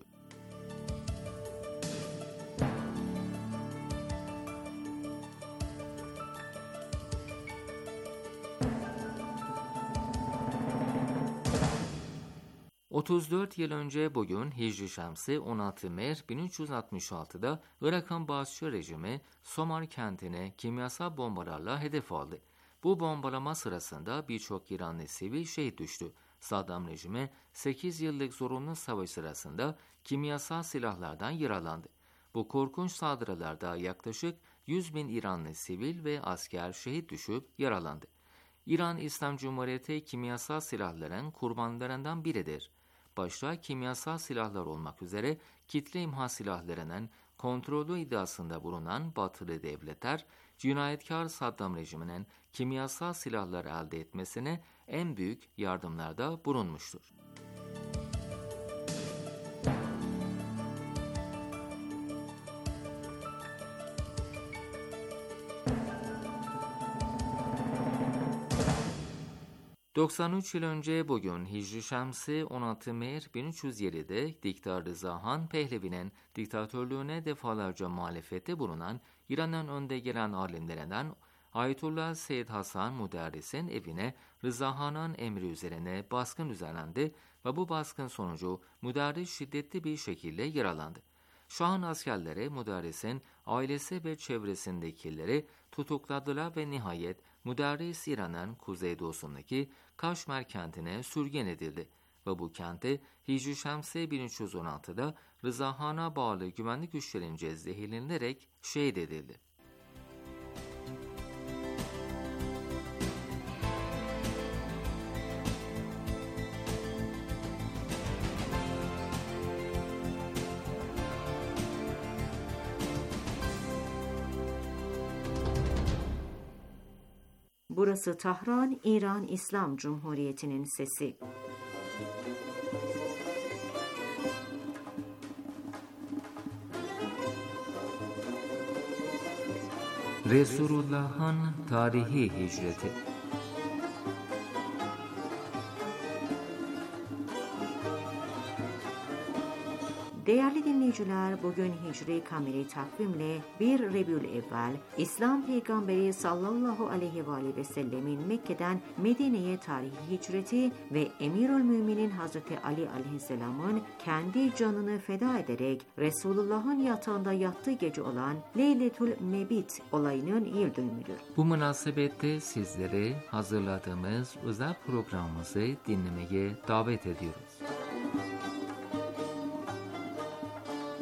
otuz dört yıl önce bugün Hicri Şemsi on altı Mer bin üç yüz altmış altıda Irak'ın Baasçı rejimi Somar kentine kimyasal bombalarla hedef aldı. Bu bombalama sırasında birçok İranlı sivil şehit düştü. Saddam rejimi sekiz yıllık zorunlu savaş sırasında kimyasal silahlardan yaralandı. Bu korkunç saldırılarda yaklaşık yüz bin İranlı sivil ve asker şehit düşüp yaralandı. İran İslam Cumhuriyeti kimyasal silahların kurbanlarından biridir. Başta kimyasal silahlar olmak üzere kitle imha silahlarının kontrolü iddiasında bulunan batılı devletler, cinayetkar Saddam rejiminin kimyasal silahlar elde etmesine en büyük yardımlarda bulunmuştur. doksan üç yıl önce bugün Hicri Şemsi on altı Mer bin üç yüz yedi'de Diktar Rıza Han Pehlevi'nin diktatörlüğüne defalarca muhalefette bulunan İran'ın önde gelen alimlerinden Ayetullah Seyyid Hasan Müderris'in evine Rıza Han'ın emri üzerine baskın düzenlendi ve bu baskın sonucu Müderris şiddetli bir şekilde yaralandı. Şah'ın askerleri Müderris'in ailesi ve çevresindekileri tutukladılar ve nihayet Müderris İran'ın kuzeydoğusundaki Kaşmer kentine sürgün edildi ve bu kenti Hicri Şemsi bin üç yüz on altı'da Rıza Han'a bağlı güvenlik güçlerince zehirlenerek şehit edildi. Burası Tahran, İran İslam Cumhuriyeti'nin sesi. Resulullah'ın tarihi hicreti. Değerli dinleyiciler, bugün Hicri Kameri takvimle bir Rebiülevvel, İslam Peygamberi sallallahu aleyhi ve aleyhi ve sellemin Mekke'den Medine'ye tarihi hicreti ve Emirülmüminin Hazreti Ali aleyhisselamın kendi canını feda ederek Resulullah'ın yatağında yattığı gece olan Leyletül Mebit olayının yıl dönümüdür. Bu münasebette sizleri hazırladığımız özel programımızı dinlemeye davet ediyoruz.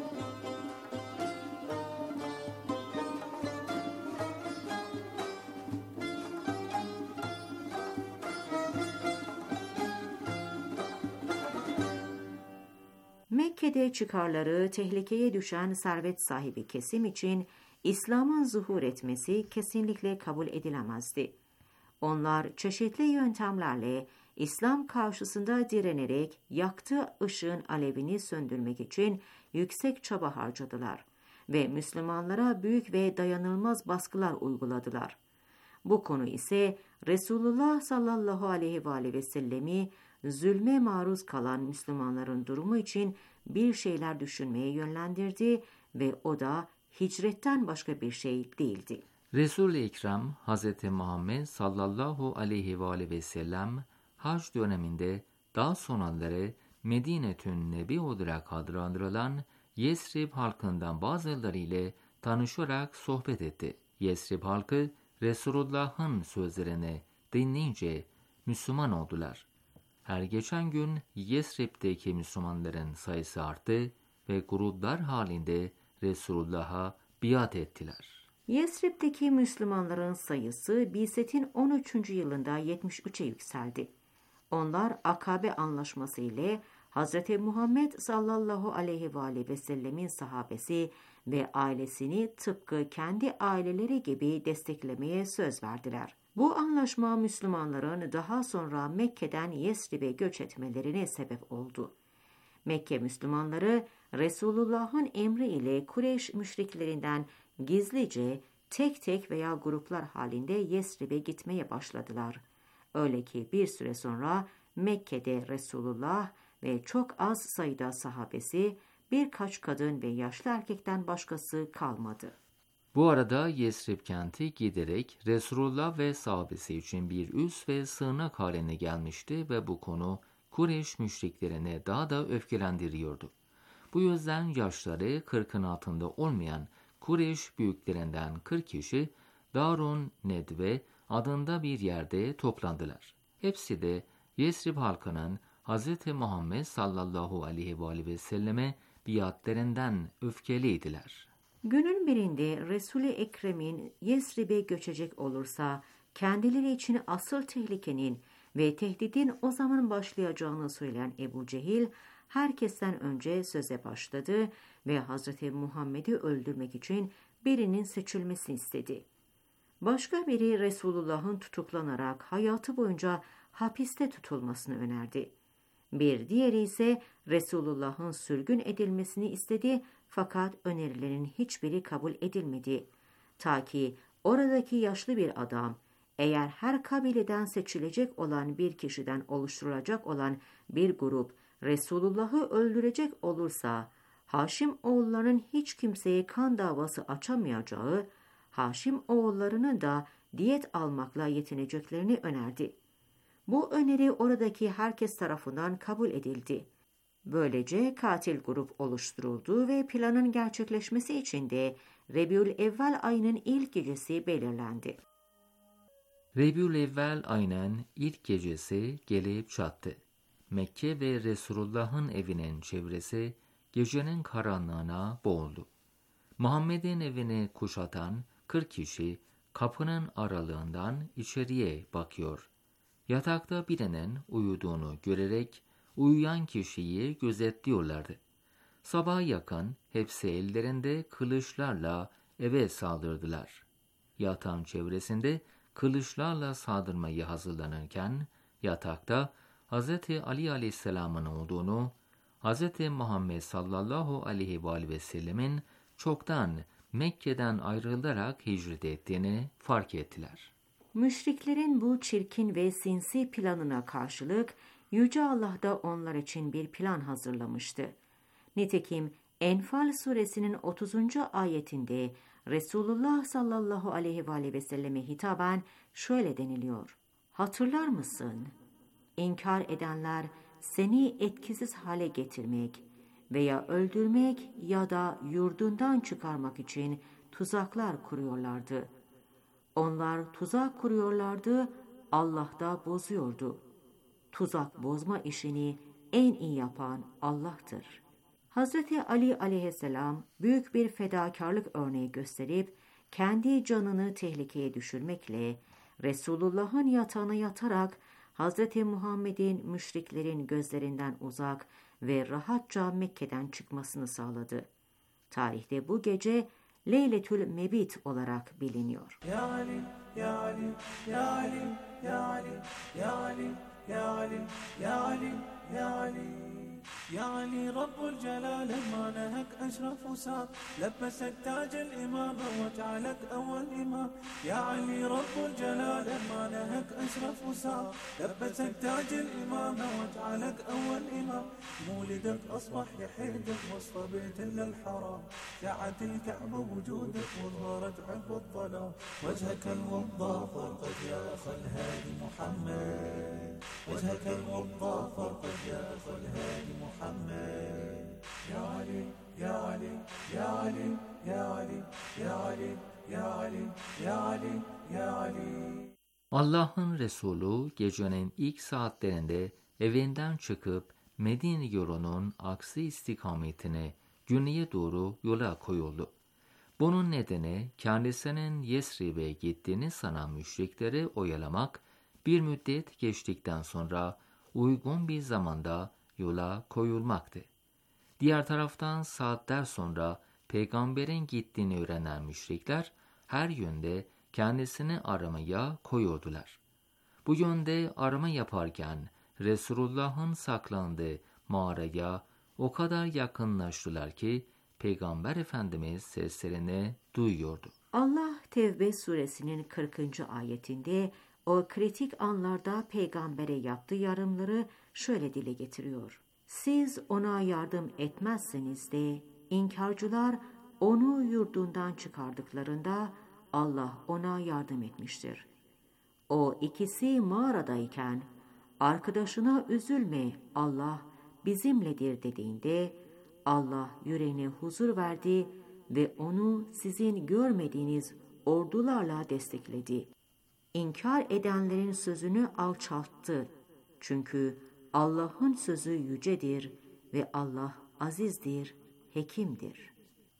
Mekke'de çıkarları tehlikeye düşen servet sahibi kesim için İslam'ın zuhur etmesi kesinlikle kabul edilemezdi. Onlar çeşitli yöntemlerle İslam karşısında direnerek yaktığı ışığın alevini söndürmek için yüksek çaba harcadılar ve Müslümanlara büyük ve dayanılmaz baskılar uyguladılar. Bu konu ise Resulullah sallallahu aleyhi ve aleyhi ve sellemi zulme maruz kalan Müslümanların durumu için bir şeyler düşünmeye yönlendirdi ve o da hicretten başka bir şey değildi. Resul-i Ekrem Hz. Muhammed sallallahu aleyhi ve aleyhi ve sellem hac döneminde daha sonraları Medine-tün Nebi olarak adlandırılan Yesrib halkından bazıları ile tanışarak sohbet etti. Yesrib halkı Resulullah'ın sözlerini dinleyince Müslüman oldular. Her geçen gün Yesrib'deki Müslümanların sayısı arttı ve gruplar halinde Resulullah'a biat ettiler. Yesrib'deki Müslümanların sayısı Bi'setin on üçüncü yılında yetmiş üçe yükseldi. Onlar Akabe Anlaşması ile Hz. Muhammed sallallahu aleyhi ve aleyhi ve sellemin sahabesi ve ailesini tıpkı kendi aileleri gibi desteklemeye söz verdiler. Bu anlaşma Müslümanların daha sonra Mekke'den Yesrib'e göç etmelerine sebep oldu. Mekke Müslümanları Resulullah'ın emri ile Kureyş müşriklerinden gizlice tek tek veya gruplar halinde Yesrib'e gitmeye başladılar. Öyle ki bir süre sonra Mekke'de Resulullah ve çok az sayıda sahabesi, birkaç kadın ve yaşlı erkekten başkası kalmadı. Bu arada Yesrib kenti giderek Resulullah ve sahabesi için bir üs ve sığınak haline gelmişti ve bu konu Kureyş müşriklerine daha da öfkelendiriyordu. Bu yüzden yaşları kırkın altında olmayan Kureyş büyüklerinden kırk kişi Darun Nedve adında bir yerde toplandılar. Hepsi de Yesrib halkının Hz. Muhammed sallallahu aleyhi ve aleyhi ve selleme biatlerinden öfkeliydiler. Günün birinde Resul-i Ekrem'in Yesrib'e göçecek olursa kendileri için asıl tehlikenin ve tehdidin o zaman başlayacağını söyleyen Ebu Cehil herkesten önce söze başladı ve Hazreti Muhammed'i öldürmek için birinin seçilmesini istedi. Başka biri Resulullah'ın tutuklanarak hayatı boyunca hapiste tutulmasını önerdi. Bir diğeri ise Resulullah'ın sürgün edilmesini istedi fakat önerilerin hiçbiri kabul edilmedi. Ta ki oradaki yaşlı bir adam, eğer her kabileden seçilecek olan bir kişiden oluşturulacak olan bir grup Resulullah'ı öldürecek olursa, Haşim oğullarının hiç kimseye kan davası açamayacağı, Haşim oğullarının da diyet almakla yetineceklerini önerdi. Bu öneri oradaki herkes tarafından kabul edildi. Böylece katil grup oluşturuldu ve planın gerçekleşmesi için de Rebiülevvel ayının ilk gecesi belirlendi. Rebiülevvel ayının ilk gecesi gelip çattı. Mekke ve Resulullah'ın evinin çevresi gecenin karanlığına boğuldu. Muhammed'in evini kuşatan kırk kişi kapının aralığından içeriye bakıyor. Yatakta birinin uyuduğunu görerek uyuyan kişiyi gözetliyorlardı. Sabaha yakın hepsi ellerinde kılıçlarla eve saldırdılar. Yatağın çevresinde kılıçlarla saldırmayı hazırlanırken yatakta Hz. Ali Aleyhisselam'ın olduğunu, Hz. Muhammed sallallahu aleyhi ve aleyhi ve sellemin çoktan Mekke'den ayrılarak hicret ettiğini fark ettiler. Müşriklerin bu çirkin ve sinsi planına karşılık Yüce Allah da onlar için bir plan hazırlamıştı. Nitekim Enfal suresinin otuzuncu ayetinde Resulullah sallallahu aleyhi ve aleyhi ve selleme hitaben şöyle deniliyor. Hatırlar mısın? İnkar edenler seni etkisiz hale getirmek veya öldürmek ya da yurdundan çıkarmak için tuzaklar kuruyorlardı. Onlar tuzak kuruyorlardı, Allah da bozuyordu. Tuzak bozma işini en iyi yapan Allah'tır. Hazreti Ali aleyhisselam büyük bir fedakarlık örneği gösterip kendi canını tehlikeye düşürmekle Resulullah'ın yatağına yatarak Hazreti Muhammed'in müşriklerin gözlerinden uzak ve rahatça Mekke'den çıkmasını sağladı. Tarihte bu gece Leyletül Mebit olarak biliniyor. Ya Ali, Ya Ali, Ya Ali, Ya Ali, Ya Ali, Ya Ali, Ya Ali, Ya Ali. يا علي رب الجلال ما نهك أشرف وسام لبسك تاج الإمامة وجعلك أول إمام يا علي رب الجلال ما نهك أشرف وسام لبسك تاج الإمامة وجعلك أول إمام مولدك أصبح يحيدك وسط بيت الحرام شاعت الكعبة وجودك وظهرت عقب الظلام وجهك المضاف فرقد يا أخا الهادي محمد وجهك المضاف فرقد يا أخا الهادي محمد يا علي يا علي يا علي يا علي يا علي يا علي يا علي يا علي. Allah'ın Resulü gecenin ilk saatlerinde evinden çıkıp Medine yolunun aksi istikametine güneye doğru yola koyuldu. Bunun nedeni kendisinin Yesrib'e gittiğini sanan müşrikleri oyalamak, bir müddet geçtikten sonra uygun bir zamanda yola koyulmaktı. Diğer taraftan saatler sonra peygamberin gittiğini öğrenen müşrikler her yönde kendisini aramaya koyuldular. Bu yönde arama yaparken Resulullah'ın saklandığı mağaraya o kadar yakınlaştılar ki Peygamber Efendimiz seslerini duyuyordu. Allah Tevbe suresinin kırkıncı ayetinde o kritik anlarda peygambere yaptığı yarımları şöyle dile getiriyor. Siz ona yardım etmezseniz de inkarcılar onu yurdundan çıkardıklarında Allah ona yardım etmiştir. O ikisi mağaradayken arkadaşına üzülme Allah bizimledir dediğinde Allah yüreğine huzur verdi ve onu sizin görmediğiniz ordularla destekledi. İnkar edenlerin sözünü alçalttı. Çünkü Allah'ın sözü yücedir ve Allah azizdir, hekimdir.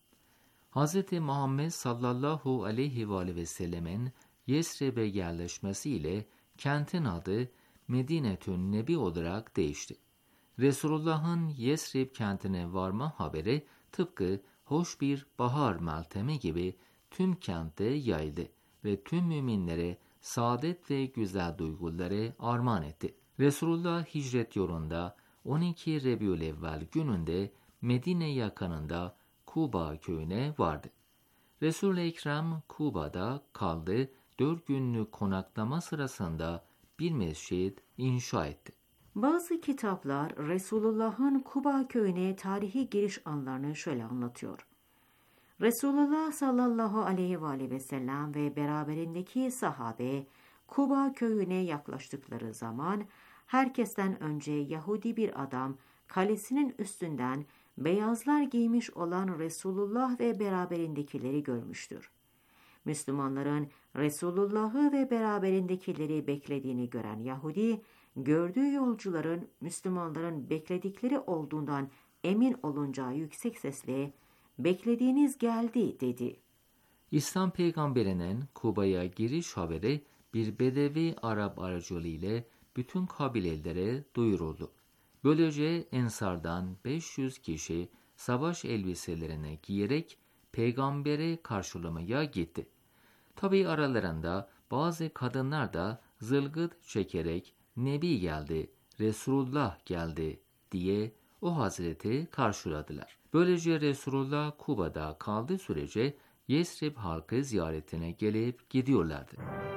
Hz. Muhammed sallallahu aleyhi ve aleyhi ve sellemin Yesrib'e yerleşmesiyle kentin adı Medinetün Nebi olarak değişti. Resulullah'ın Yesrib kentine varma haberi tıpkı hoş bir bahar meltemi gibi tüm kentte yayıldı ve tüm müminlere saadet ve güzel duyguları armağan etti. Resulullah hicret yolunda on iki Rebiülevvel gününde Medine yakınında Kuba köyüne vardı. Resul-i Ekrem Kuba'da kaldı, dört günlük konaklama sırasında bir mescid inşa etti. Bazı kitaplar Resulullah'ın Kuba köyüne tarihi giriş anlarını şöyle anlatıyor. Resulullah sallallahu aleyhi ve aleyhi ve sellem ve beraberindeki sahabe Kuba köyüne yaklaştıkları zaman herkesten önce Yahudi bir adam kalesinin üstünden beyazlar giymiş olan Resulullah ve beraberindekileri görmüştür. Müslümanların Resulullah'ı ve beraberindekileri beklediğini gören Yahudi, gördüğü yolcuların Müslümanların bekledikleri olduğundan emin olunca yüksek sesle "Beklediğiniz geldi" dedi. İslam peygamberinin Kuba'ya giriş haberi bir Bedevi Arap aracılığıyla bütün kabilelere duyuruldu. Böylece Ensar'dan beş yüz kişi savaş elbiselerini giyerek peygamberi karşılamaya gitti. Tabi aralarında bazı kadınlar da zılgıt çekerek Nebi geldi, Resulullah geldi diye o hazreti karşıladılar. Böylece Resulullah Kuba'da kaldığı sürece Yesrib halkı ziyaretine gelip gidiyorlardı.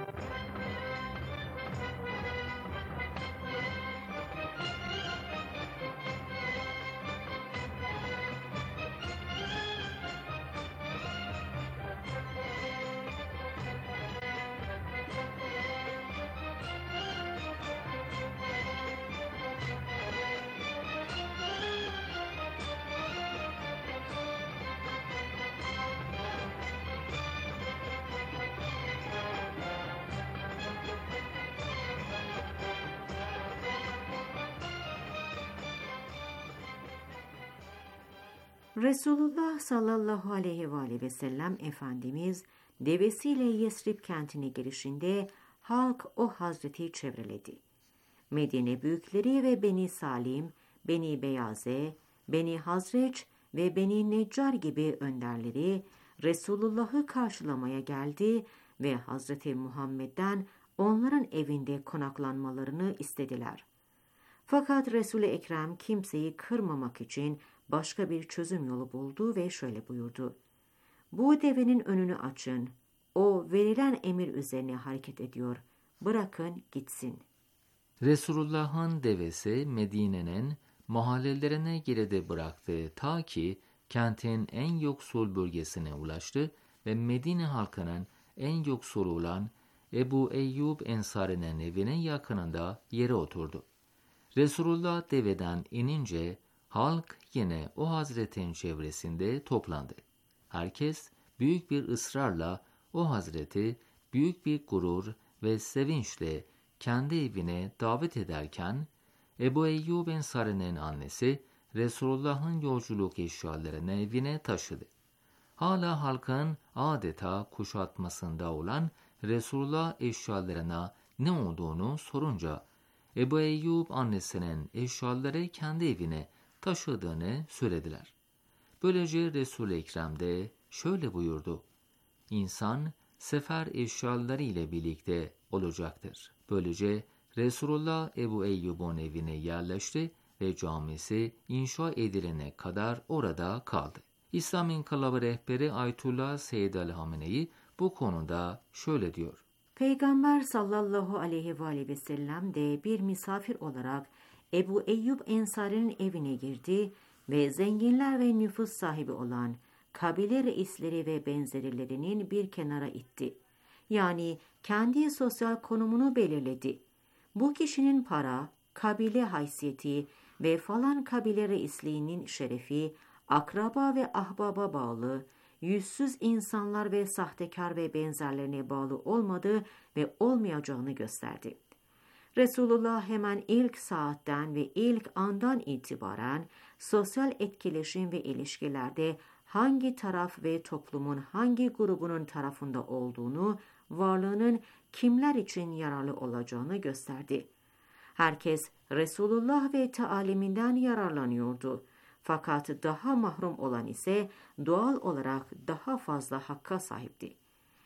Resulullah sallallahu aleyhi ve aleyhi ve sellem Efendimiz devesiyle Yesrib kentine girişinde halk o hazreti çevreledi. Medine büyükleri ve Beni Salim Beni Beyaze, Beni Hazreç ve Beni Neccar gibi önderleri Resulullah'ı karşılamaya geldi ve Hazreti Muhammed'den onların evinde konaklanmalarını istediler. Fakat Resul-i Ekrem kimseyi kırmamak için başka bir çözüm yolu buldu ve şöyle buyurdu: "Bu devenin önünü açın. O verilen emir üzerine hareket ediyor. Bırakın gitsin." Resulullah'ın devesi Medine'nin mahallelerine geride bıraktı ta ki kentin en yoksul bölgesine ulaştı ve Medine halkının en yoksulu olan Ebu Eyyub Ensari'nin evinin yakınında yere oturdu. Resulullah deveden inince halk yine o hazretin çevresinde toplandı. Herkes büyük bir ısrarla o hazreti büyük bir gurur ve sevinçle kendi evine davet ederken Ebu Eyyub Ensari'nin annesi Resulullah'ın yolculuk eşyalarını evine taşıdı. Hala halkın adeta kuşatmasında olan Resulullah eşyalarına ne olduğunu sorunca Ebu Eyyub annesinin eşyaları kendi evine taşıdığını söylediler. Böylece Resul-i Ekrem de şöyle buyurdu: "İnsan sefer eşyaları ile birlikte olacaktır." Böylece Resulullah Ebu Eyyub'un evine yerleşti ve camisi inşa edilene kadar orada kaldı. İslam İnkılabı rehberi Ayetullah Seyyid el-Hamene'yi bu konuda şöyle diyor: Peygamber sallallahu aleyhi ve aleyhi ve sellem de bir misafir olarak Ebu Eyyub Ensari'nin evine girdi ve zenginler ve nüfus sahibi olan kabile reisleri ve benzerilerinin bir kenara itti. Yani kendi sosyal konumunu belirledi. Bu kişinin para, kabile haysiyeti ve falan kabile reisliğinin şerefi, akraba ve ahbaba bağlı, yüzsüz insanlar ve sahtekar ve benzerlerine bağlı olmadığı ve olmayacağını gösterdi. Resulullah hemen ilk saatten ve ilk andan itibaren sosyal etkileşim ve ilişkilerde hangi taraf ve toplumun hangi grubunun tarafında olduğunu, varlığının kimler için yararlı olacağını gösterdi. Herkes Resulullah ve taaliminden yararlanıyordu. Fakat daha mahrum olan ise doğal olarak daha fazla hakka sahipti.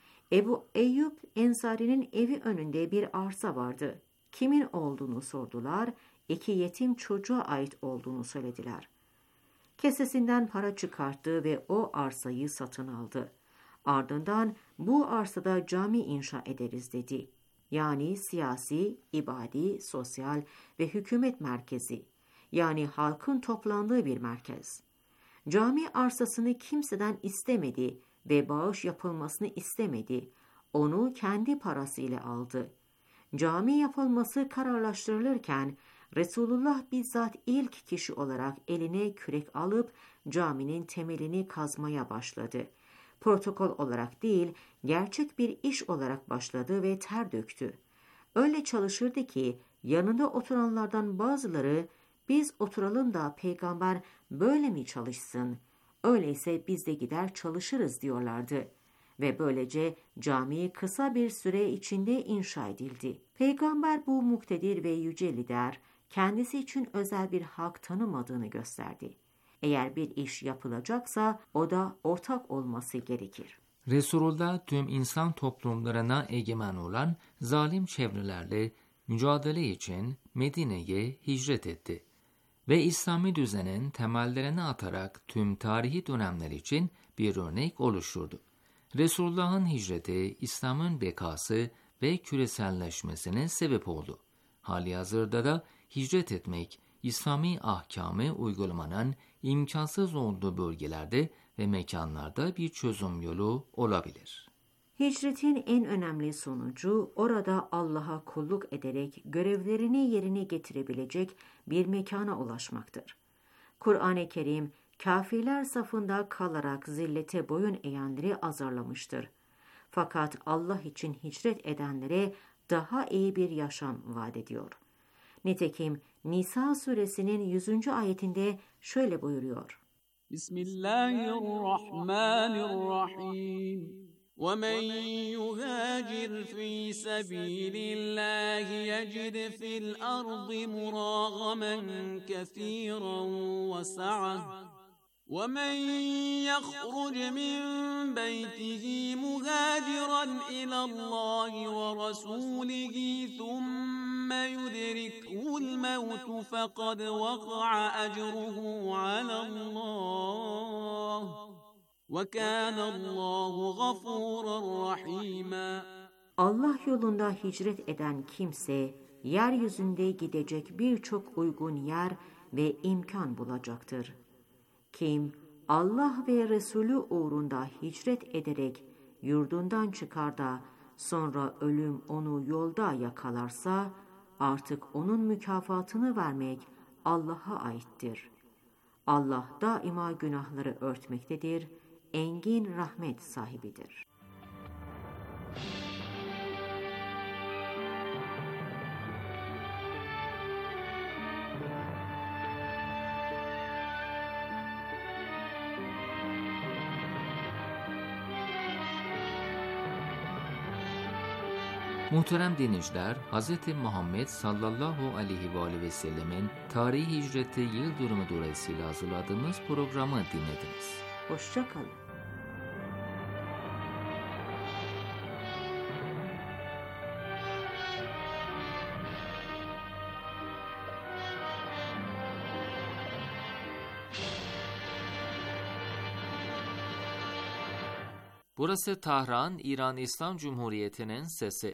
Ebu Eyyub Ensari'nin evi önünde bir arsa vardı. Kimin olduğunu sordular, iki yetim çocuğa ait olduğunu söylediler. Kesesinden para çıkarttı ve o arsayı satın aldı. Ardından bu arsada cami inşa ederiz dedi. Yani siyasi, ibadi, sosyal ve hükümet merkezi. Yani halkın toplandığı bir merkez. Cami arsasını kimseden istemedi ve bağış yapılmasını istemedi. Onu kendi parasıyla aldı. Cami yapılması kararlaştırılırken Resulullah bizzat ilk kişi olarak eline kürek alıp caminin temelini kazmaya başladı. Protokol olarak değil, gerçek bir iş olarak başladı ve ter döktü. Öyle çalışırdı ki yanında oturanlardan bazıları "Biz oturalım da peygamber böyle mi çalışsın? Öyleyse biz de gider çalışırız" diyorlardı. Ve böylece cami kısa bir süre içinde inşa edildi. Peygamber bu muktedir ve yüce lider kendisi için özel bir hak tanımadığını gösterdi. Eğer bir iş yapılacaksa o da ortak olması gerekir. Resulullah tüm insan toplumlarına egemen olan zalim çevrelerle mücadele için Medine'ye hicret etti ve İslami düzenin temellerini atarak tüm tarihi dönemler için bir örnek oluşturdu. Resulullah'ın hicreti İslam'ın bekası ve küreselleşmesine sebep oldu. Halihazırda da hicret etmek, İslami ahkamı uygulamanın imkansız olduğu bölgelerde ve mekanlarda bir çözüm yolu olabilir. Hicretin en önemli sonucu orada Allah'a kulluk ederek görevlerini yerine getirebilecek bir mekana ulaşmaktır. Kur'an-ı Kerim, kafirler safında kalarak zillete boyun eğenleri azarlamıştır. Fakat Allah için hicret edenlere daha iyi bir yaşam vaat ediyor. Nitekim Nisa suresinin yüzüncü ayetinde şöyle buyuruyor: Bismillahirrahmanirrahim. وَمَنْ يُهَاجِرْ فِي سَبِيلِ اللّٰهِ يَجِدْ فِي الْأَرْضِ مُرَاغَمًا كَثِيرًا وَسَعَةً وَمَنْ يَخْرُجْ مِنْ بَيْتِهِ مُهَاجِرًا إِلَى اللّٰهِ وَرَسُولِهِ ثُمَّ يُدْرِكْهُ الْمَوْتُ فَقَدْ وَقَعَ أَجْرُهُ عَلَى اللّٰهِ وَكَانَ اللّٰهُ غَفُورًا رَحِيمًا. Allah yolunda hicret eden kimse, yeryüzünde gidecek birçok uygun yer ve imkan bulacaktır. Kim Allah ve Resulü uğrunda hicret ederek yurdundan çıkar da sonra ölüm onu yolda yakalarsa, artık onun mükafatını vermek Allah'a aittir. Allah daima günahları örtmektedir, engin rahmet sahibidir. Muhterem dinleyiciler, Hz. Muhammed sallallahu aleyhi ve aleyhi ve sellemin tarihi hicreti yıl dönümü dolayısıyla hazırladığımız programı dinlediniz. Hoşça kalın. Burası Tahran, İran İslam Cumhuriyeti'nin sesi.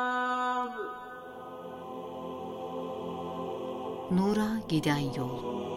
Nura giden yol.